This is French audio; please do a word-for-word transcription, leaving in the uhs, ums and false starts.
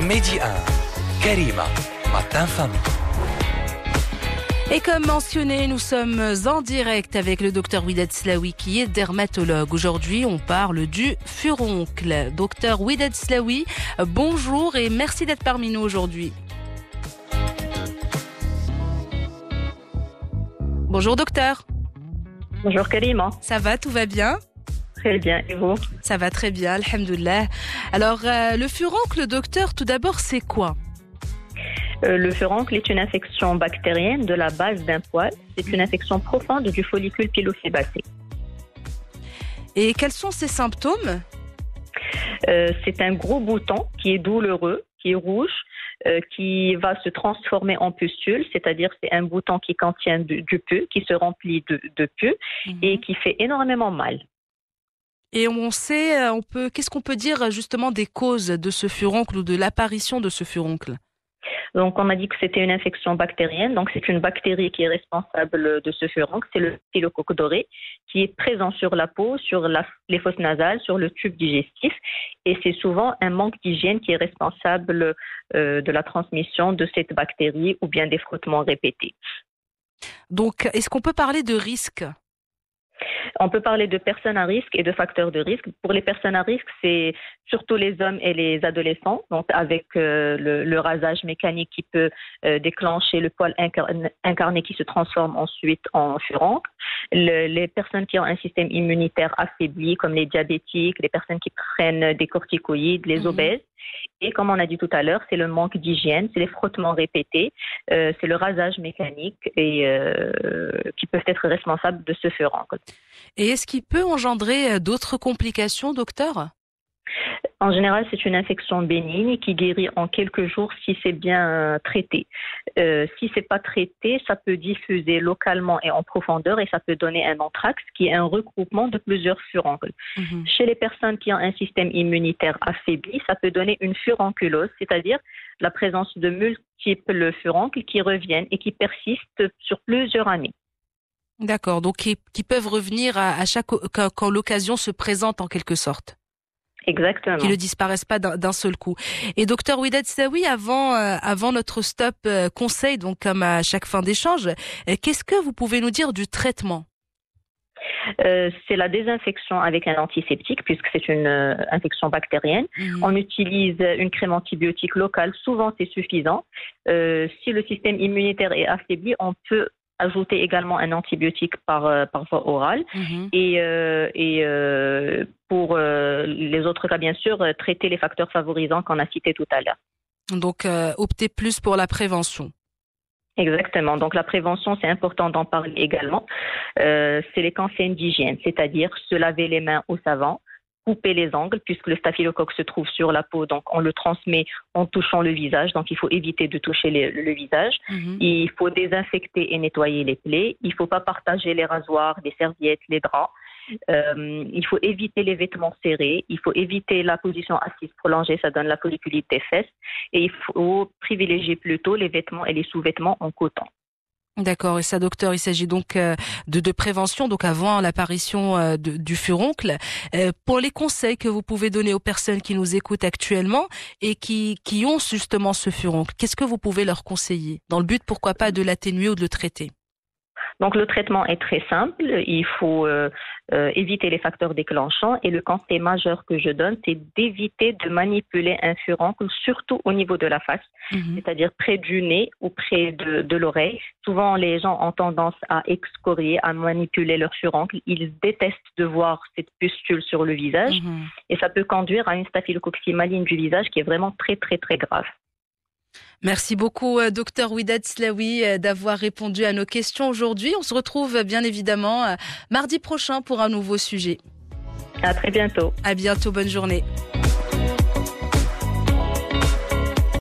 Midi un, Karima, Matin Famille. Et comme mentionné, nous sommes en direct avec le docteur Widad Slaoui qui est dermatologue. Aujourd'hui, on parle du furoncle. Docteur Widad Slaoui, bonjour et merci d'être parmi nous aujourd'hui. Bonjour docteur. Bonjour Karima. Ça va, tout va bien ? Très bien, et vous ? Ça va très bien, alhamdoulilah. Alors, euh, le furoncle, docteur, tout d'abord, c'est quoi ? Euh, le furoncle est une infection bactérienne de la base d'un poil. C'est une infection profonde du follicule pilosébacé. Et quels sont ses symptômes ? euh, C'est un gros bouton qui est douloureux, qui est rouge, euh, qui va se transformer en pustule, c'est-à-dire c'est un bouton qui contient du, du pus, qui se remplit de, de pus mmh. et qui fait énormément mal. Et on sait, on peut, qu'est-ce qu'on peut dire justement des causes de ce furoncle ou de l'apparition de ce furoncle ? Donc, on a dit que c'était une infection bactérienne. Donc, c'est une bactérie qui est responsable de ce furoncle. C'est le staphylocoque doré qui est présent sur la peau, sur la, les fosses nasales, sur le tube digestif. Et c'est souvent un manque d'hygiène qui est responsable euh, de la transmission de cette bactérie ou bien des frottements répétés. Donc, est-ce qu'on peut parler de risque ? On peut parler de personnes à risque et de facteurs de risque. Pour les personnes à risque, c'est surtout les hommes et les adolescents, donc avec euh, le, le rasage mécanique qui peut euh, déclencher le poil incarné, incarné qui se transforme ensuite en furoncle. Le, les personnes qui ont un système immunitaire affaibli, comme les diabétiques, les personnes qui prennent des corticoïdes, les mmh. obèses. Et comme on a dit tout à l'heure, c'est le manque d'hygiène, c'est les frottements répétés, euh, c'est le rasage mécanique et euh, qui peuvent être responsables de ce furoncle. Et est-ce qu'il peut engendrer d'autres complications, docteur ? En général, c'est une infection bénigne qui guérit en quelques jours si c'est bien euh, traité. Euh, si c'est pas traité, ça peut diffuser localement et en profondeur et ça peut donner un anthrax qui est un regroupement de plusieurs furoncles. Mmh. Chez les personnes qui ont un système immunitaire affaibli, ça peut donner une furonculose, c'est-à-dire la présence de multiples furoncles qui reviennent et qui persistent sur plusieurs années. D'accord, donc qui, qui peuvent revenir à, à chaque quand, quand l'occasion se présente en quelque sorte. Exactement. Qui ne disparaissent pas d'un, d'un seul coup. Et docteur Widad Slaoui, avant, euh, avant notre stop euh, conseil, donc comme à chaque fin d'échange, euh, qu'est-ce que vous pouvez nous dire du traitement ? Euh, c'est la désinfection avec un antiseptique puisque c'est une euh, infection bactérienne. Mmh. On utilise une crème antibiotique locale, souvent c'est suffisant. Euh, si le système immunitaire est affaibli, on peut ajouter également un antibiotique par, euh, par voie orale. Mmh. Et, euh, et euh, pour euh, les autres cas, bien sûr, euh, traiter les facteurs favorisants qu'on a cités tout à l'heure. Donc, euh, opter plus pour la prévention. Exactement. Donc, la prévention, c'est important d'en parler également. Euh, c'est les consignes d'hygiène, c'est-à-dire se laver les mains au savon, couper les ongles, puisque le staphylocoque se trouve sur la peau, donc on le transmet en touchant le visage, donc il faut éviter de toucher les, le visage. Mmh. Il faut désinfecter et nettoyer les plaies. Il ne faut pas partager les rasoirs, les serviettes, les draps. Euh, il faut éviter les vêtements serrés. Il faut éviter la position assise prolongée, ça donne la folliculite des fesses. Et il faut privilégier plutôt les vêtements et les sous-vêtements en coton. D'accord, et ça, docteur, il s'agit donc euh, de, de prévention, donc avant l'apparition euh, de, du furoncle. Euh, pour les conseils que vous pouvez donner aux personnes qui nous écoutent actuellement et qui, qui ont justement ce furoncle, qu'est-ce que vous pouvez leur conseiller dans le but, pourquoi pas, de l'atténuer ou de le traiter ? Donc, le traitement est très simple. Il faut euh, euh, éviter les facteurs déclenchants. Et le conseil majeur que je donne, c'est d'éviter de manipuler un furoncle, surtout au niveau de la face, mmh. c'est-à-dire près du nez ou près de, de l'oreille. Souvent, les gens ont tendance à excorier, à manipuler leur furoncle. Ils détestent de voir cette pustule sur le visage. Mmh. Et ça peut conduire à une staphylococcie maligne du visage qui est vraiment très, très, très grave. Merci beaucoup, docteur Widad Slaoui, d'avoir répondu à nos questions aujourd'hui. On se retrouve bien évidemment mardi prochain pour un nouveau sujet. À très bientôt. À bientôt, bonne journée.